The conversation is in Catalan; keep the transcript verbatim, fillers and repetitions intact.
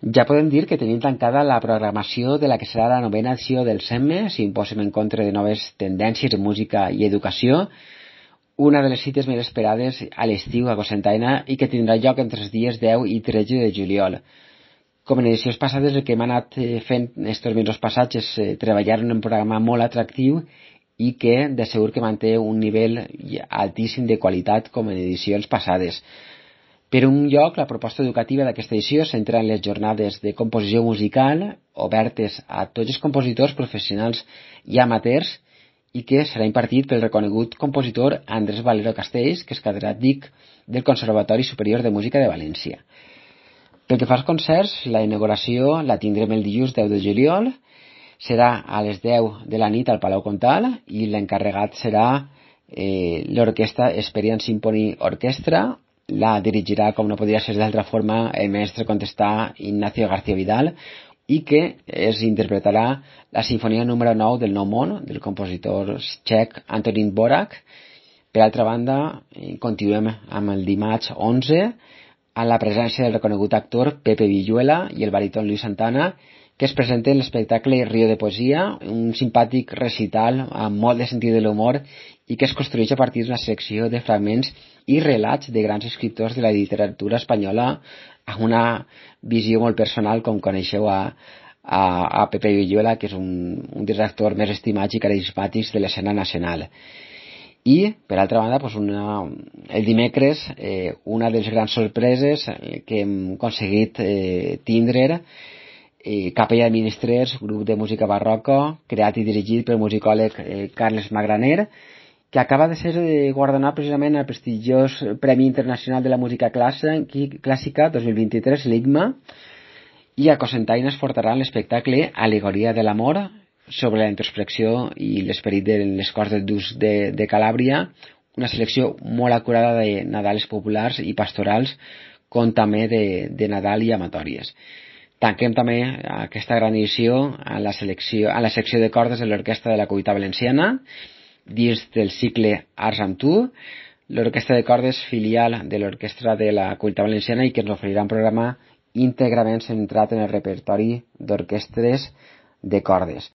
Ja podem dir que tenim tancada la programació de la que serà la novena edició del SEMME, Simposium Encontre de Noves Tendències en Música i Educació, una de les cites més esperades a l'estiu a Cocentaina i que tindrà lloc entre els dies deu i tretze de juliol. Com en edicions passades, el que hem anat fent estos mesos passats és treballar en un programa molt atractiu i que de segur que manté un nivell altíssim de qualitat com en edicions passades. Per un lloc, la proposta educativa d'aquesta edició centra en les jornades de composició musical obertes a tots els compositors professionals i amateurs i que serà impartit pel reconegut compositor Andrés Valero Castells, que és catedràtic del Conservatori Superior de Música de València. Pel que fa als concerts, la inauguració la tindrem el dilluns deu de juliol, serà a les deu de la nit al Palau Comtal i l'encarregat serà eh, l'orquestra Experience Symphony Orchestra. La dirigirà, com no podria ser d'altra forma, el mestre contestà Ignacio García Vidal i que es interpretarà la sinfonia número nou del Nou Món del compositor txec Antonín Dvořák. Per altra banda, continuem amb el dimarts onze amb la presència del reconegut actor Pepe Villuela i el baríton Luis Santana, que es presenten l'espectacle Río de Poesia, un simpàtic recital amb molt de sentit de l'humor i que es construeix a partir d'una selecció de fragments i relats de grans escriptors de la literatura espanyola amb una visió molt personal, com coneixeu a, a, a Pepe Villuela, que és un, un dels actors més estimats i carismàtics de l'escena nacional. I, per altra banda, doncs una, el dimecres, eh, una de les grans sorpreses que hem aconseguit eh, tindre, eh, Capella de Ministrers, grup de música barroca, creat i dirigit pel musicòleg eh, Carles Magraner, que acaba de ser eh, guardonat precisament al prestigiós Premi Internacional de la Música Clàssica dos mil vint-i-tres, l'I C M A, i a Cocentaina es portarà l'espectacle Alegoria de l'amor, sobre la introspecció i l'esperit de les corts d'ús de, de Calàbria, una selecció molt acurada de Nadales populars i pastorals, com també de, de Nadal i amatòries. Tanquem també aquesta gran edició a la, selecció, a la secció de cordes de l'Orquestra de la Comunitat Valenciana, dins del cicle Arts amb Tu, l'orquestra de cordes filial de l'Orquestra de la Comunitat Valenciana i que ens oferirà un programa íntegrament centrat en el repertori d'orquestres de cordes.